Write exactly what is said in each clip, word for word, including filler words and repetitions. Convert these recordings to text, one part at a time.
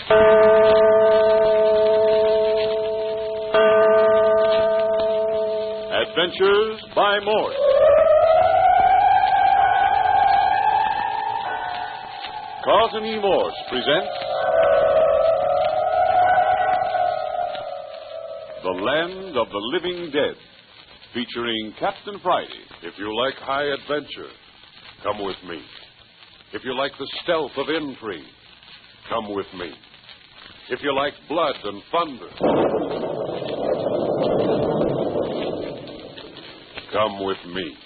Adventures by Morse. Carlton E. Morse presents The Land of the Living Dead, featuring Captain Friday. If you like high adventure, come with me. If you like the stealth of intrigue, come with me. If you like blood and thunder, come with me.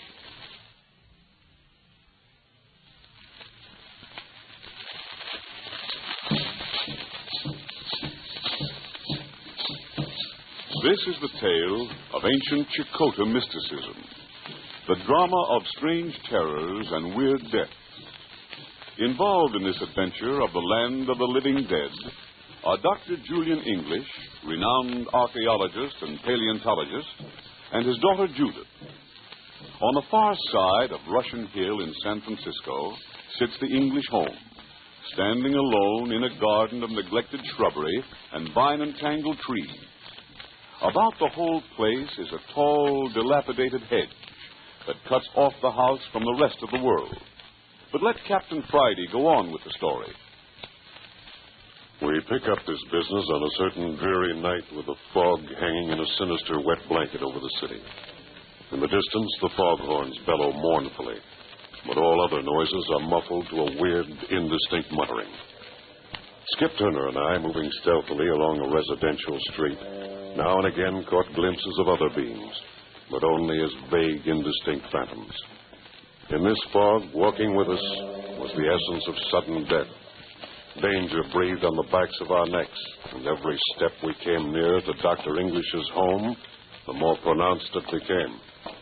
This is the tale of ancient Chakota mysticism, the drama of strange terrors and weird deaths. Involved in this adventure of the land of the living dead are Doctor Julian English, renowned archaeologist and paleontologist, and his daughter Judith. On the far side of Russian Hill in San Francisco sits the English home, standing alone in a garden of neglected shrubbery and vine-entangled trees. About the whole place is a tall, dilapidated hedge that cuts off the house from the rest of the world. But let Captain Friday go on with the story. We pick up this business on a certain dreary night with the fog hanging in a sinister wet blanket over the city. In the distance, the foghorns bellow mournfully, but all other noises are muffled to a weird, indistinct muttering. Skip Turner and I, moving stealthily along a residential street, now and again caught glimpses of other beings, but only as vague, indistinct phantoms. In this fog, walking with us was the essence of sudden death. Danger breathed on the backs of our necks, and every step we came nearer to Doctor English's home, the more pronounced it became.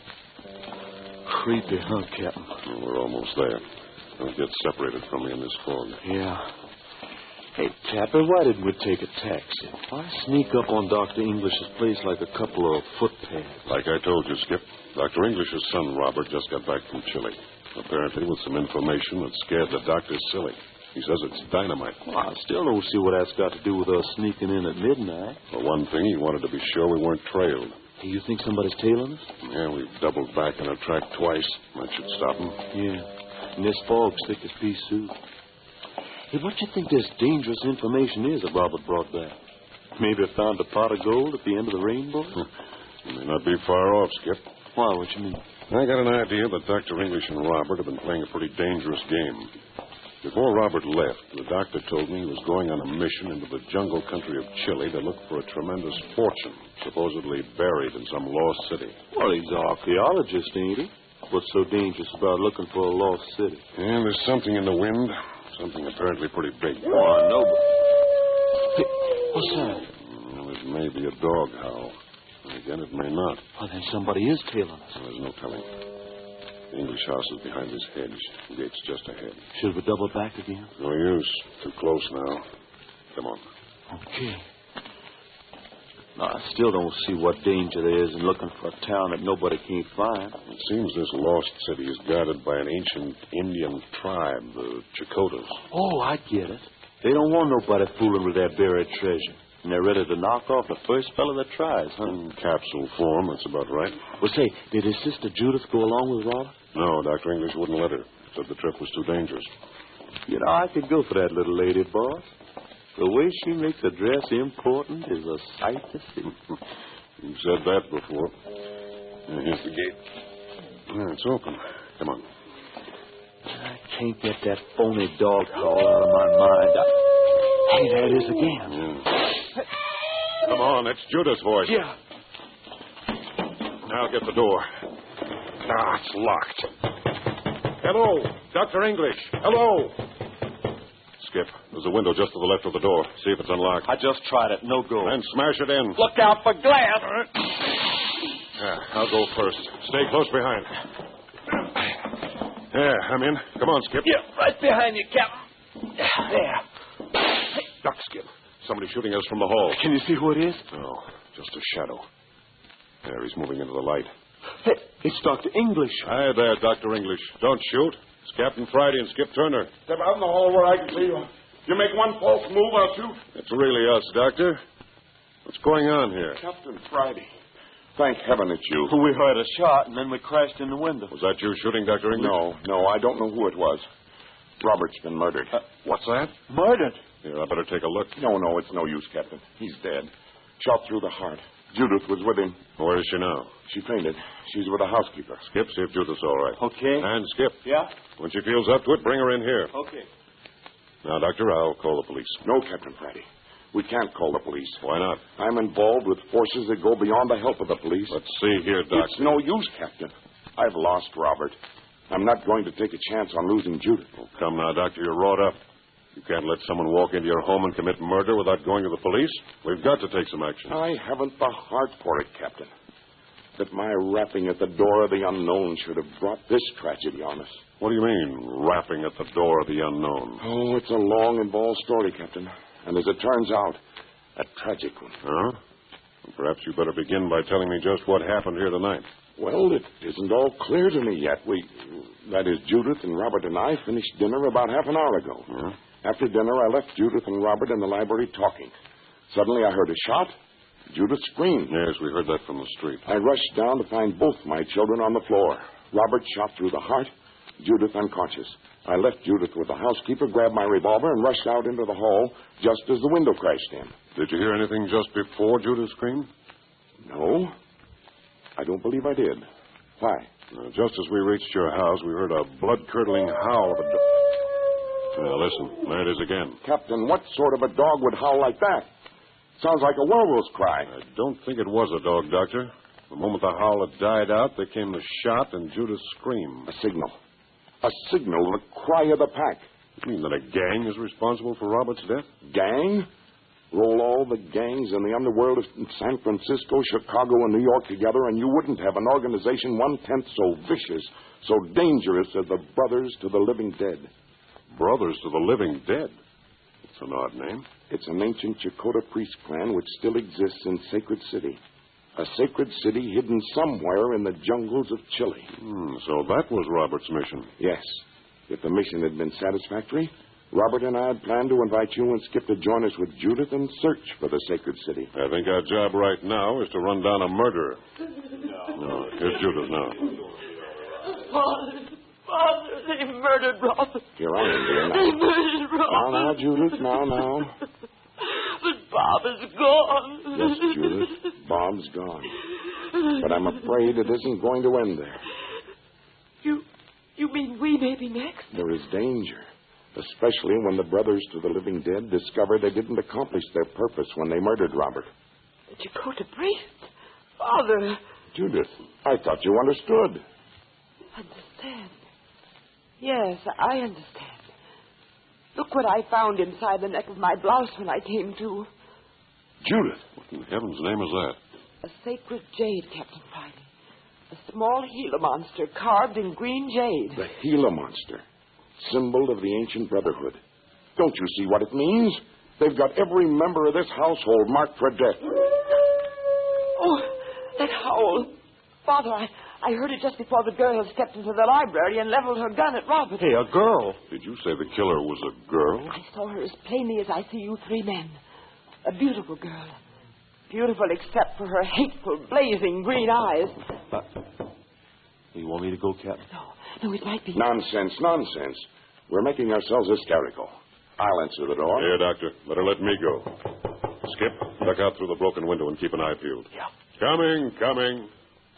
Creepy, huh, Captain? Well, we're almost there. Don't get separated from me in this fog. Yeah. Hey, Captain, why didn't we take a taxi? Why sneak up on Doctor English's place like a couple of footpads? Like I told you, Skip, Doctor English's son, Robert, just got back from Chile. Apparently with some information that scared the doctor silly. He says it's dynamite. Well, I still don't see what that's got to do with us sneaking in at midnight. For one thing, he wanted to be sure we weren't trailed. Hey, you think somebody's tailing us? Yeah, we've doubled back on our track twice. That should stop him. Yeah. And this fog's thick as pea soup. Hey, what do you think this dangerous information is that Robert brought back? Maybe I found a pot of gold at the end of the rainbow? You may not be far off, Skip. Why, what you mean? I got an idea that Doctor English and Robert have been playing a pretty dangerous game. Before Robert left, the doctor told me he was going on a mission into the jungle country of Chile to look for a tremendous fortune, supposedly buried in some lost city. Well, he's an archaeologist, ain't he? What's so dangerous about looking for a lost city? And there's something in the wind, something apparently pretty big. Oh, I know, but... Hey, what's that? Well, it may be a dog howl. And again, it may not. Well, then somebody is tailing us. Well, there's no telling. The English house is behind this hedge. The gate's just ahead. Should we double back again? No use. Too close now. Come on. Okay. No, I still don't see what danger there is in looking for a town that nobody can't find. It seems this lost city is guarded by an ancient Indian tribe, the Chakotas. Oh, I get it. They don't want nobody fooling with their buried treasure. And they're ready to knock off the first fellow that tries, huh? In capsule form, that's about right. Well, say, did his sister Judith go along with Robert? No, Doctor English wouldn't let her. Said the trip was too dangerous. You know, I could go for that little lady, boss. The way she makes a dress important is a sight to see. You've said that before. Yeah, here's the gate. Yeah, it's open. Come on. I can't get that phony dog howl out of my mind. I... Hey, there it is again. Yeah. Come on, that's Judith's voice. Yeah. Now get the door. Ah, it's locked. Hello, Doctor English. Hello. Skip, there's a window just to the left of the door. See if it's unlocked. I just tried it. No go. Then smash it in. Look out for glass. Yeah, I'll go first. Stay close behind. Yeah, I'm in. Come on, Skip. Yeah, right behind you, Captain. There. Duck, Skip. Somebody shooting us from the hall. Can you see who it is? No, just a shadow. There, he's moving into the light. Hey, it's Doctor English. Hi there, Doctor English. Don't shoot. It's Captain Friday and Skip Turner. Step out in the hall where I can see you. You make one false move, I'll shoot. It's really us, Doctor. What's going on here? Captain Friday. Thank heaven it's you. We heard a shot, and then we crashed in the window. Was that you shooting, Doctor English? No, no, I don't know who it was. Robert's been murdered. Uh, what's that? Murdered? Here, I better take a look. No, no, it's no use, Captain. He's dead. Shot through the heart. Judith was with him. Where is she now? She fainted. She's with a housekeeper. Skip, see if Judith's all right. Okay. And Skip. Yeah? When she feels up to it, bring her in here. Okay. Now, Doctor, I'll call the police. No, Captain Friday. We can't call the police. Why not? I'm involved with forces that go beyond the help of the police. Let's see here, Doctor. It's no use, Captain. I've lost Robert. I'm not going to take a chance on losing Judith. Oh, come now, Doctor, you're wrought up. You can't let someone walk into your home and commit murder without going to the police. We've got to take some action. I haven't the heart for it, Captain. That my rapping at the door of the unknown should have brought this tragedy on us. What do you mean, rapping at the door of the unknown? Oh, it's a long, involved story, Captain. And as it turns out, a tragic one. Huh? Well, perhaps you better begin by telling me just what happened here tonight. Well, it isn't all clear to me yet. We, that is, Judith and Robert and I finished dinner about half an hour ago. Huh? After dinner, I left Judith and Robert in the library talking. Suddenly, I heard a shot. Judith screamed. Yes, we heard that from the street. I rushed down to find both my children on the floor. Robert shot through the heart, Judith unconscious. I left Judith with the housekeeper, grabbed my revolver, and rushed out into the hall just as the window crashed in. Did you hear anything just before Judith screamed? No. I don't believe I did. Why? Uh, just as we reached your house, we heard a blood-curdling howl of a dog. Now, listen. There it is again. Captain, what sort of a dog would howl like that? Sounds like a werewolf's cry. I don't think it was a dog, Doctor. The moment the howl had died out, there came the shot and Judith's scream. A signal. A signal, the cry of the pack. You mean that a gang is responsible for Robert's death? Gang? Roll all the gangs in the underworld of San Francisco, Chicago, and New York together, and you wouldn't have an organization one-tenth so vicious, so dangerous as the Brothers to the Living Dead. Brothers to the Living Dead? It's an odd name. It's an ancient Chakotah priest clan which still exists in Sacred City. A sacred city hidden somewhere in the jungles of Chile. Hmm, so that was Robert's mission. Yes. If the mission had been satisfactory, Robert and I had planned to invite you and Skip to join us with Judith and search for the sacred city. I think our job right now is to run down a murderer. No, here's Judith now. Father, Father, they murdered Robert. Here I am, dear. They murdered Now, Robert. now, Judith, now, now. But Bob is gone. Yes, Judith, Bob's gone. But I'm afraid it isn't going to end there. You, you mean we may be next? There is danger, especially when the Brothers to the Living Dead discover they didn't accomplish their purpose when they murdered Robert. The Chakotah priest? Father. Judith, I thought you understood. Understand? Yes, I understand. Look what I found inside the neck of my blouse when I came to. Judith. What in heaven's name is that? A sacred jade, Captain Friday. A small Gila monster carved in green jade. The Gila monster, symbol of the ancient brotherhood. Don't you see what it means? They've got every member of this household marked for death. Oh, that howl. Father, I, I heard it just before the girl stepped into the library and leveled her gun at Robert. Hey, a girl. Did you say the killer was a girl? I saw her as plainly as I see you three men. A beautiful girl. Beautiful except for her hateful, blazing green eyes. Uh, you want me to go, Captain? No, no, it might be... Nonsense, nonsense. We're making ourselves hysterical. I'll answer the door. Here, Doctor. Better let me go. Skip, duck out through the broken window and keep an eye peeled. Yeah. Coming, coming.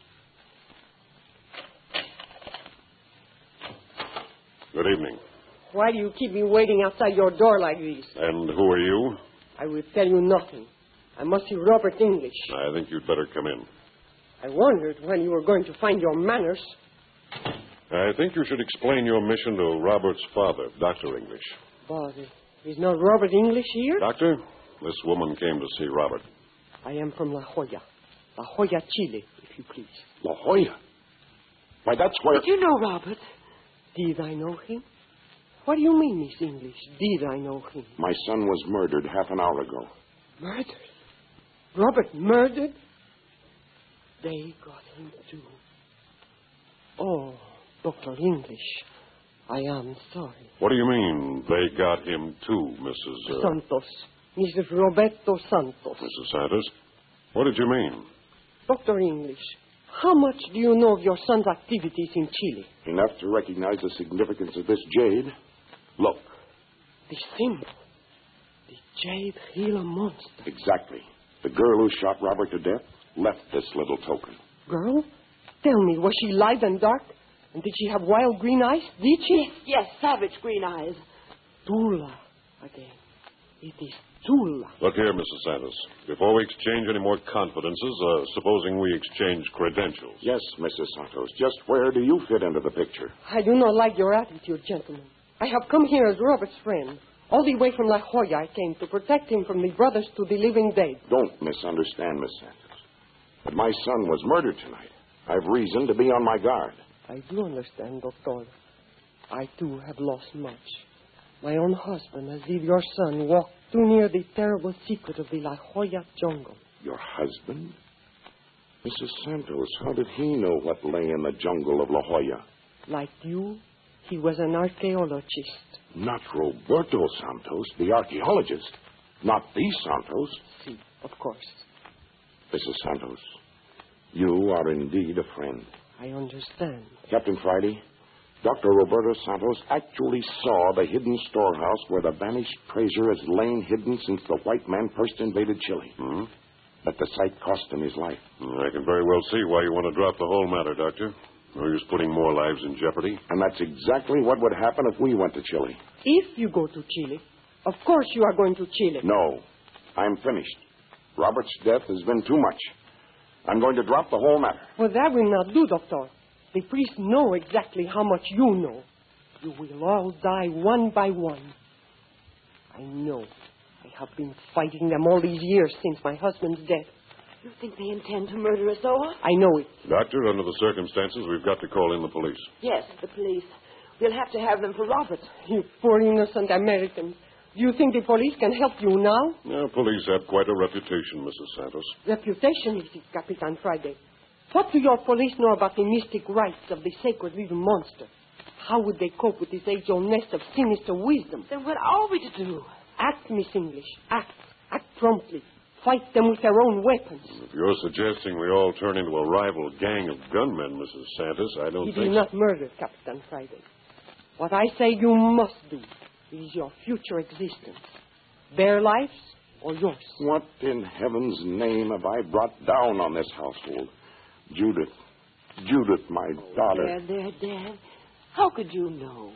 Good evening. Why do you keep me waiting outside your door like this? And who are you? I will tell you nothing. I must see Robert English. I think you'd better come in. I wondered when you were going to find your manners. I think you should explain your mission to Robert's father, Doctor English. But is not Robert English here? Doctor, this woman came to see Robert. I am from La Jolla. La Jolla, Chile, if you please. La Jolla? Why, that's where... Did you know Robert? Did I know him? What do you mean, Miss English? Did I know him? My son was murdered half an hour ago. Murdered? Robert murdered? They got him too. Oh, Doctor English, I am sorry. What do you mean, they got him too, Missus Uh, Santos. Missus Roberto Santos. Missus Santos? What did you mean? Doctor English, how much do you know of your son's activities in Chile? Enough to recognize the significance of this jade. Look. The symbol. The jade Gila monster. Exactly. The girl who shot Robert to death left this little token. Girl? Tell me, was she light and dark? And did she have wild green eyes? Did she? Yes, yes, savage green eyes. Tula again. It is Tula. Look here, Missus Santos. Before we exchange any more confidences, uh, supposing we exchange credentials. Yes, Missus Santos. Just where do you fit into the picture? I do not like your attitude, gentlemen. I have come here as Robert's friend. All the way from La Jolla I came to protect him from the brothers to the living dead. Don't misunderstand, Miss Santos. But my son was murdered tonight. I've reason to be on my guard. I do understand, Doctor. I, too, have lost much. My own husband, as if your son, walked too near the terrible secret of the La Jolla jungle. Your husband? Missus Santos, how did he know what lay in the jungle of La Jolla? Like you, he was an archaeologist. Not Roberto Santos, the archaeologist. Not the Santos. Si, of course. Missus Santos, you are indeed a friend. I understand. Captain Friday, Doctor Roberto Santos actually saw the hidden storehouse where the vanished treasure has lain hidden since the white man first invaded Chile. Hmm? But the sight cost him his life. I can very well see why you want to drop the whole matter, Doctor. No use putting more lives in jeopardy. And that's exactly what would happen if we went to Chile. If you go to Chile, of course you are going to Chile. No, I'm finished. Robert's death has been too much. I'm going to drop the whole matter. Well, that will not do, Doctor. The priests know exactly how much you know. You will all die one by one. I know. I have been fighting them all these years since my husband's death. You think they intend to murder us all? I know it. Doctor, under the circumstances, we've got to call in the police. Yes, the police. We'll have to have them for Robert. You poor innocent Americans. Do you think the police can help you now? Now, police have quite a reputation, Missus Santos. Reputation is it, Capitan Friday. What do your police know about the mystic rites of the sacred little monster? How would they cope with this age-old nest of sinister wisdom? Then what are we to do? Act, Miss English. Act. Act promptly. Fight them with their own weapons. If you're suggesting we all turn into a rival gang of gunmen, Missus Santos, I don't You think... do not murder, Captain Friday. What I say you must do is your future existence. Their lives or yours. What in heaven's name have I brought down on this household? Judith. Judith, my daughter. There, there, Dad. How could you know?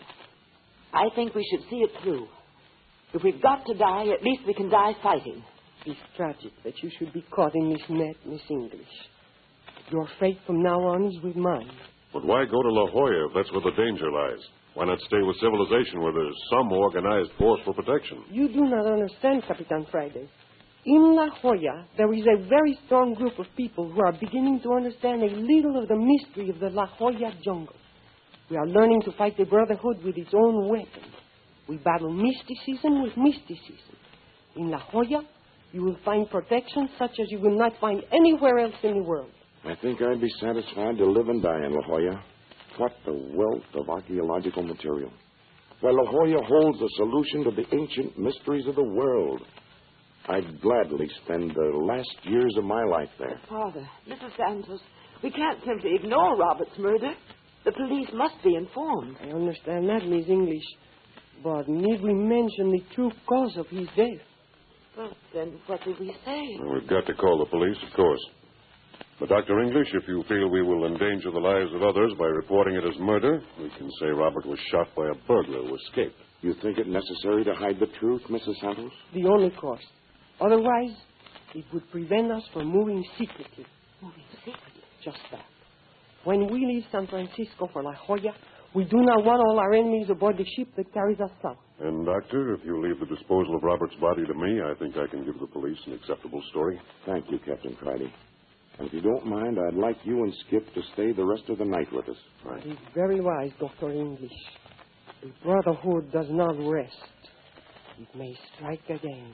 I think we should see it through. If we've got to die, at least we can die fighting. It's tragic that you should be caught in this net, Miss English. Your fate from now on is with mine. But why go to La Jolla if that's where the danger lies? Why not stay with civilization where there's some organized force for protection? You do not understand, Capitan Friday. In La Jolla, there is a very strong group of people who are beginning to understand a little of the mystery of the La Jolla jungle. We are learning to fight the Brotherhood with its own weapon. We battle mysticism with mysticism. In La Jolla, you will find protection such as you will not find anywhere else in the world. I think I'd be satisfied to live and die in La Jolla. What a wealth of archaeological material. Why, La Jolla holds the solution to the ancient mysteries of the world. I'd gladly spend the last years of my life there. Father, Missus Santos, we can't simply ignore Robert's murder. The police must be informed. I understand that, Miss English. But need we mention the true cause of his death? Well, then what do we say? Well, we've got to call the police, of course. But, Doctor English, if you feel we will endanger the lives of others by reporting it as murder, we can say Robert was shot by a burglar who escaped. You think it necessary to hide the truth, Missus Santos? The only course. Otherwise, it would prevent us from moving secretly. Moving secretly? Just that. When we leave San Francisco for La Jolla, we do not want all our enemies aboard the ship that carries us south. And, Doctor, if you leave the disposal of Robert's body to me, I think I can give the police an acceptable story. Thank you, Captain Friday. And if you don't mind, I'd like you and Skip to stay the rest of the night with us. That is very wise, Doctor English. The Brotherhood does not rest. It may strike again,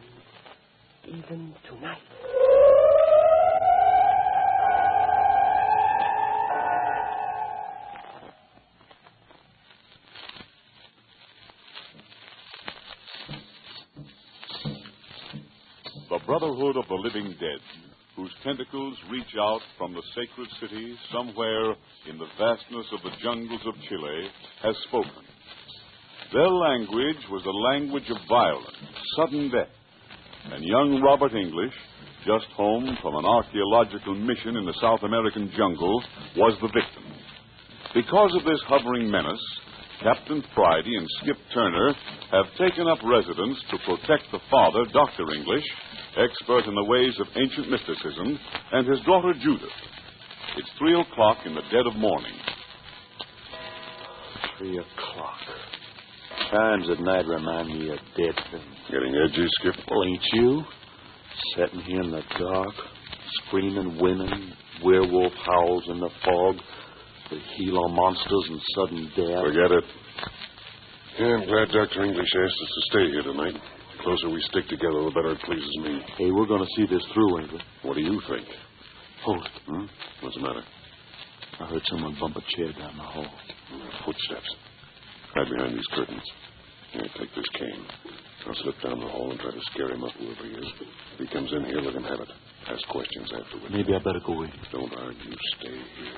even tonight. The Brotherhood of the Living Dead, whose tentacles reach out from the sacred city somewhere in the vastness of the jungles of Chile, has spoken. Their language was a language of violence, sudden death, and young Robert English, just home from an archaeological mission in the South American jungle, was the victim. Because of this hovering menace, Captain Friday and Skip Turner have taken up residence to protect the father, Doctor English, expert in the ways of ancient mysticism, and his daughter Judith. It's three o'clock in the dead of morning. Three o'clock. Times at night remind me of dead things. Getting edgy, Skip? Well, ain't you? Sitting here in the dark, screaming women, werewolf howls in the fog, the Gila monsters and sudden death. Forget it. Yeah, I'm glad Doctor English asked us to stay here tonight. The closer we stick together, the better it pleases me. Hey, we're going to see this through, ain't we? What do you think? Hold it. Hmm? What's the matter? I heard someone bump a chair down the hall. Footsteps. Hide behind these curtains. Here, take this cane. I'll slip down the hall and try to scare him up, whoever he is. If he comes in here, let him have it. Ask questions afterward. Maybe I better go in. Don't argue. Stay here.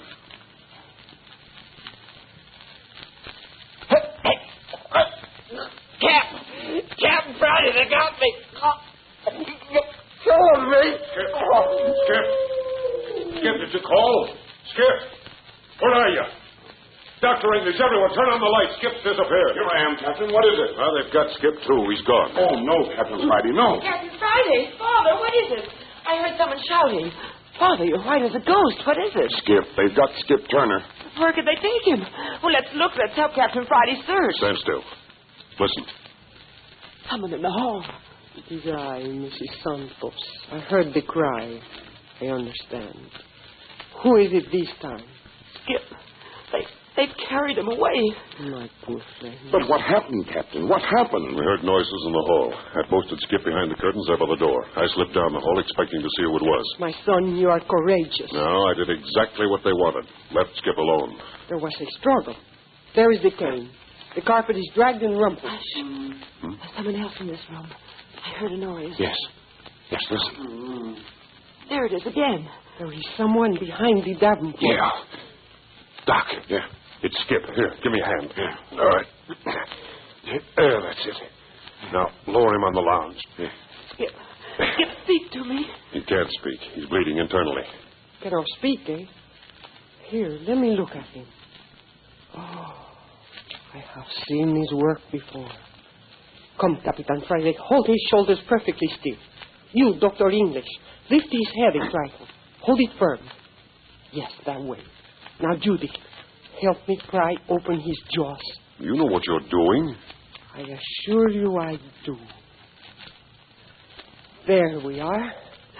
Captain! Captain Friday, they got me! You're killing me! Skip! Skip! Skip, did you call? Skip! Where are you? Doctor English, everyone, turn on the light. Skip's disappeared. Here I am, Captain. What is it? Well, they've got Skip, too. He's gone. Oh, no, Captain Friday, no. Captain Friday, Father, what is it? I heard someone shouting. Father, you're white as a ghost. What is it? Skip. They've got Skip Turner. Where could they take him? Well, let's look. Let's help Captain Friday search. Stand still. Listen. Someone in the hall. It is I, Missus Santos. I heard the cry. I understand. Who is it this time? Skip. They, they've carried him away. My poor friend. But what happened, Captain? What happened? We heard noises in the hall. I posted Skip behind the curtains there by the door. I slipped down the hall expecting to see who it was. My son, you are courageous. No, I did exactly what they wanted. Left Skip alone. There was a struggle. There is the cane. The carpet is dragged and rumpled. Hmm? There's someone else in this room. I heard a noise. Yes. Yes, listen. There it is again. There is someone behind the Davenport. Yeah. Doc. Yeah. It's Skip. Here, give me a hand. Yeah. All right. There, that's it. Now, lower him on the lounge. Yeah. Skip. Skip, speak to me. He can't speak. He's bleeding internally. Cannot speak, eh? Here, let me look at him. Oh, I have seen his work before. Come, Capitan Friday, hold his shoulders perfectly still. You, Doctor English, lift his head a trifle. Hold it firm. Yes, that way. Now, Judith, help me pry open his jaws. You know what you're doing. I assure you I do. There we are.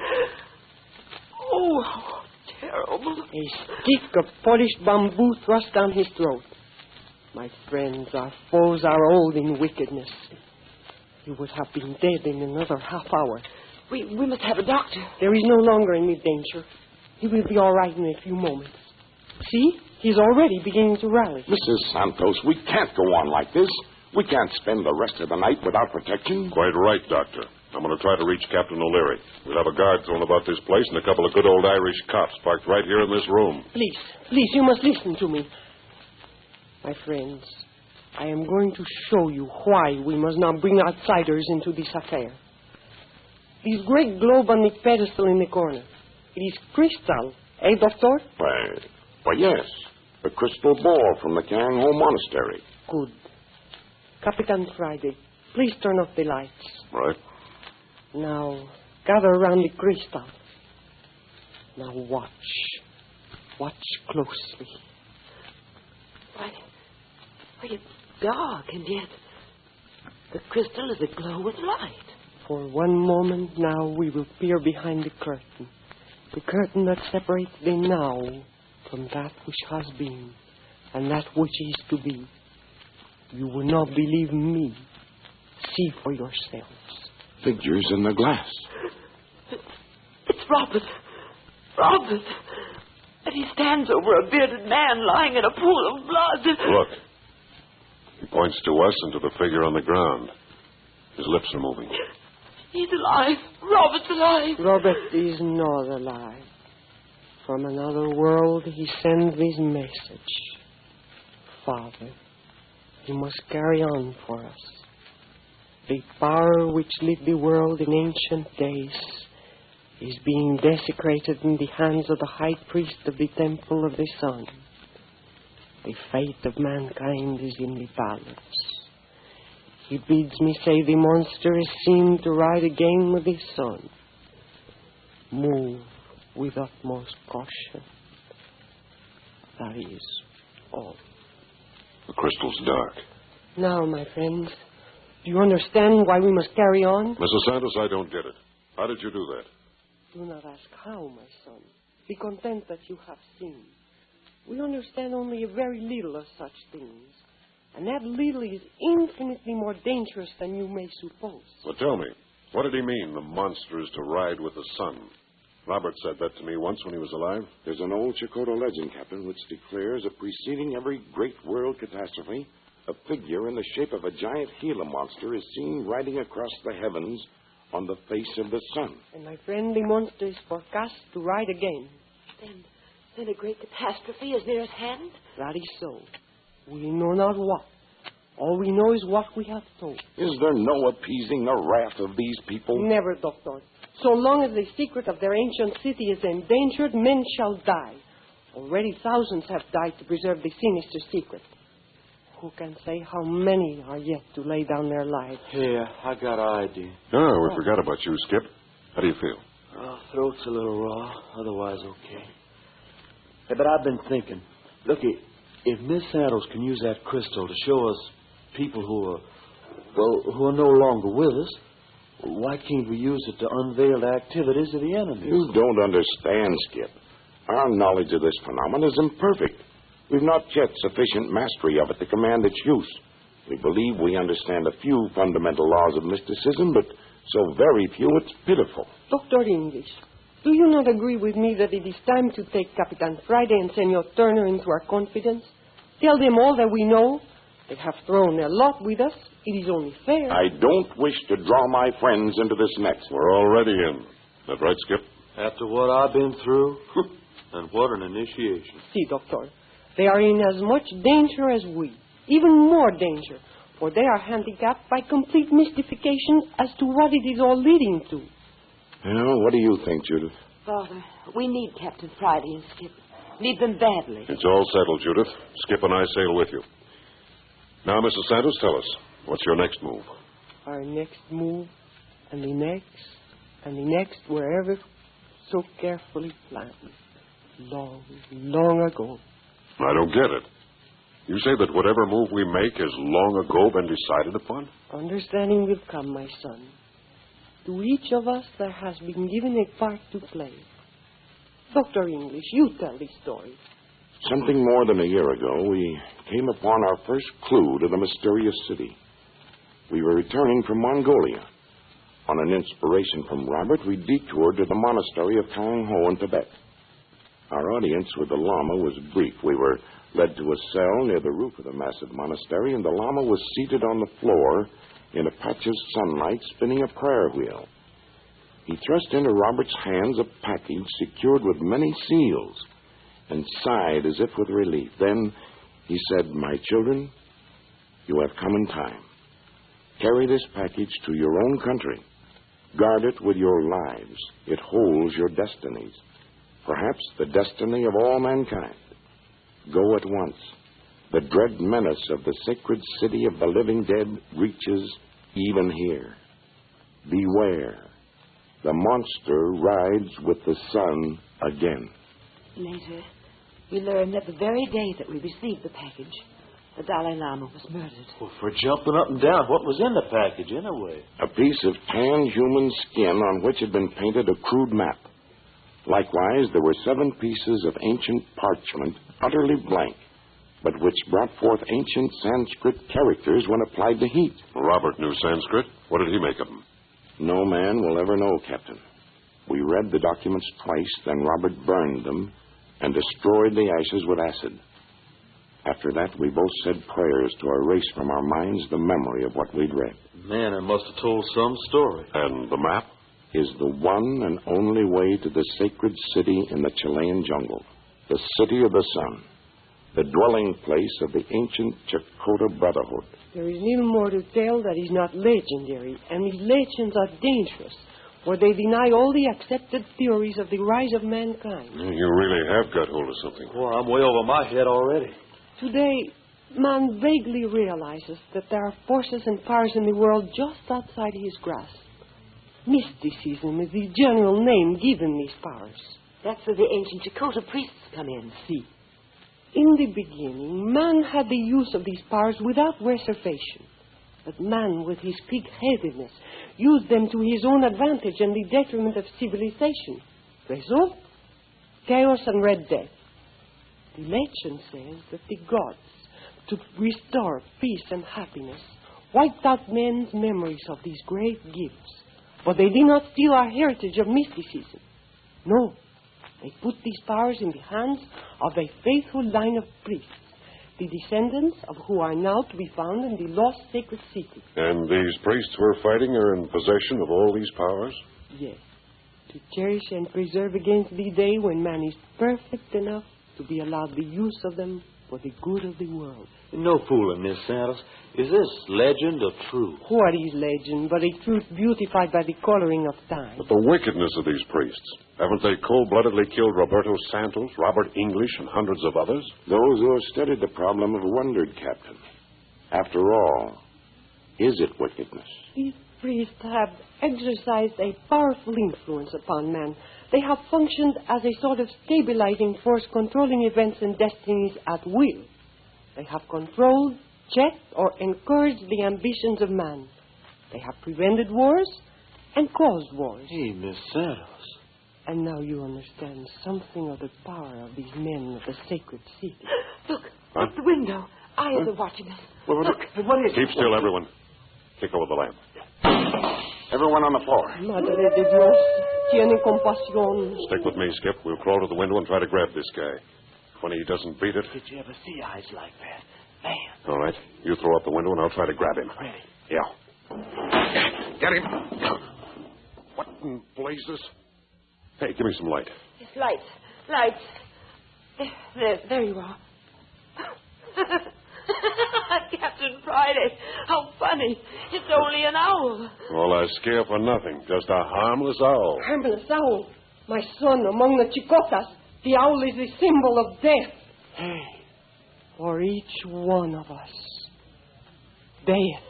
Oh, how terrible. A stick of polished bamboo thrust down his throat. My friends, our foes are old in wickedness. He would have been dead in another half hour. We, we must have a doctor. There is no longer any danger. He will be all right in a few moments. See? He's already beginning to rally. Missus Santos, we can't go on like this. We can't spend the rest of the night without protection. Quite right, Doctor. I'm going to try to reach Captain O'Leary. We'll have a guard thrown about this place and a couple of good old Irish cops parked right here in this room. Please, please, you must listen to me. My friends, I am going to show you why we must not bring outsiders into this affair. This great globe on the pedestal in the corner, it is crystal, eh, Doctor? Why, why, yes. The crystal ball from the Kang Ho Monastery. Good. Capitan Friday, please turn off the lights. Right. Now, gather around the crystal. Now watch. Watch closely. Why, why, it's dark, and yet the crystal is aglow with light. For one moment now we will peer behind the curtain. The curtain that separates the now from that which has been and that which is to be. You will not believe me. See for yourselves. Figures in the glass. It's, it's Robert. Robert. And he stands over a bearded man lying in a pool of blood. Look. He points to us and to the figure on the ground. His lips are moving. He's alive. Robert's alive. Robert is not alive. From another world, he sends this message. Father, you must carry on for us. The power which lit the world in ancient days is being desecrated in the hands of the high priest of the temple of the sun. The fate of mankind is in the balance. He bids me say the monster is seen to ride again with the sun. Move with utmost caution. That is all. The crystal's dark. Now, my friends, do you understand why we must carry on? Missus Santos, I don't get it. How did you do that? Do not ask how, my son. Be content that you have seen. We understand only a very little of such things. And that little is infinitely more dangerous than you may suppose. Well, tell me, what did he mean, the monster is to ride with the sun? Robert said that to me once when he was alive. There's an old Chakotay legend, Captain, which declares that preceding every great world catastrophe, a figure in the shape of a giant Gila monster is seen riding across the heavens on the face of the sun. And my friend, the monster is forecast to ride again. Then, then a great catastrophe is near at hand? That is so. We know not what. All we know is what we have told. Is there no appeasing the wrath of these people? Never, Doctor. So long as the secret of their ancient city is endangered, men shall die. Already thousands have died to preserve the sinister secret. Who can say how many are yet to lay down their lives? Here, I got an idea. Oh, we forgot about you, Skip. How do you feel? Oh, throat's a little raw, otherwise okay. Hey, but I've been thinking. Looky, if Miss Santos can use that crystal to show us people who are, well, who are no longer with us, why can't we use it to unveil the activities of the enemy? You don't understand, Skip. Our knowledge of this phenomenon is imperfect. We've not yet sufficient mastery of it to command its use. We believe we understand a few fundamental laws of mysticism, but so very few it's pitiful. Doctor English, do you not agree with me that it is time to take Capitan Friday and Senor Turner into our confidence? Tell them all that we know. They have thrown a lot with us. It is only fair. I don't wish to draw my friends into this net. We're already in. That right, Skip? After what I've been through, and what an initiation. See, Doctor, they are in as much danger as we, even more danger, for they are handicapped by complete mystification as to what it is all leading to. Well, what do you think, Judith? Father, we need Captain Friday and Skip. Need them badly. It's all settled, Judith. Skip and I sail with you. Now, Missus Santos, tell us, what's your next move? Our next move, and the next, and the next were ever so carefully planned. Long, long ago. I don't get it. You say that whatever move we make has long ago been decided upon? Understanding will come, my son. To each of us there has been given a part to play. Doctor English, you tell the story. Something more than a year ago, we came upon our first clue to the mysterious city. We were returning from Mongolia. On an inspiration from Robert, we detoured to the monastery of Kang Ho in Tibet. Our audience with the Lama was brief. We were led to a cell near the roof of the massive monastery, and the Lama was seated on the floor in a patch of sunlight, spinning a prayer wheel. He thrust into Robert's hands a package secured with many seals and sighed as if with relief. Then he said, "My children, you have come in time. Carry this package to your own country. Guard it with your lives. It holds your destinies, perhaps the destiny of all mankind. Go at once. The dread menace of the sacred city of the living dead reaches even here. Beware. The monster rides with the sun again." Later, we learned that the very day that we received the package, the Dalai Lama was murdered. Well, for jumping up and down, what was in the package, anyway? A piece of tan human skin on which had been painted a crude map. Likewise, there were seven pieces of ancient parchment, utterly blank, but which brought forth ancient Sanskrit characters when applied to heat. Robert knew Sanskrit. What did he make of them? No man will ever know, Captain. We read the documents twice, then Robert burned them and destroyed the ashes with acid. After that, we both said prayers to erase from our minds the memory of what we'd read. Man, it must have told some story. And the map? Is the one and only way to the sacred city in the Chilean jungle, the City of the Sun, the dwelling place of the ancient Chakota Brotherhood. There is little more to tell that is not legendary, and these legends are dangerous, for they deny all the accepted theories of the rise of mankind. You really have got hold of something. Well, I'm way over my head already. Today, man vaguely realizes that there are forces and powers in the world just outside his grasp. Mysticism is the general name given these powers. That's where the ancient Chakota priests come in. See, in the beginning, man had the use of these powers without reservation. But man, with his pig-headedness, used them to his own advantage and the detriment of civilization. Result? Chaos and red death. The legend says that the gods, to restore peace and happiness, wiped out men's memories of these great gifts. But they did not steal our heritage of mysticism. No, they put these powers in the hands of a faithful line of priests, the descendants of who are now to be found in the lost sacred city. And these priests we're fighting are in possession of all these powers? Yes, to cherish and preserve against the day when man is perfect enough to be allowed the use of them for the good of the world. No fooling, Miss Santos. Is this legend or true? What is legend but a truth beautified by the coloring of time? But the wickedness of these priests. Haven't they cold-bloodedly killed Roberto Santos, Robert English, and hundreds of others? Those who have studied the problem have wondered, Captain. After all, is it wickedness? These priests have exercised a powerful influence upon man. They have functioned as a sort of stabilizing force, controlling events and destinies at will. They have controlled, checked, or encouraged the ambitions of man. They have prevented wars and caused wars. Hey, Miss Santos. And now you understand something of the power of these men of the sacred city. Look, Huh? at the window. Eyes are watching us. Well, Look. what is Keep still, everyone. Kick over the lamp. Everyone on the floor. Madre de Dios, tiene compasión. Stick with me, Skip. We'll crawl to the window and try to grab this guy. When he doesn't beat it. Did you ever see eyes like that? Man. All right. You throw up the window and I'll try to grab him. Ready. Yeah. Get him. What in blazes? Hey, give me some light. Yes, lights. Lights. There, there you are. Captain Friday. How funny. It's only an owl. All that scare for nothing. Just a harmless owl. Harmless owl. My son, among the Chicotas, the owl is the symbol of death. Hey. For each one of us. Death.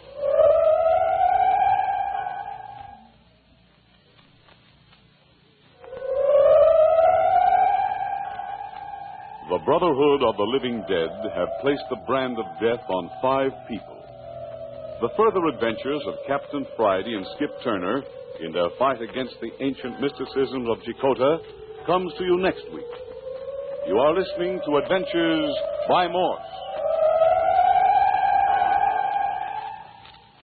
The Brotherhood of the Living Dead have placed the brand of death on five people. The further adventures of Captain Friday and Skip Turner in their fight against the ancient mysticism of Chakota comes to you next week. You are listening to Adventures by Morse.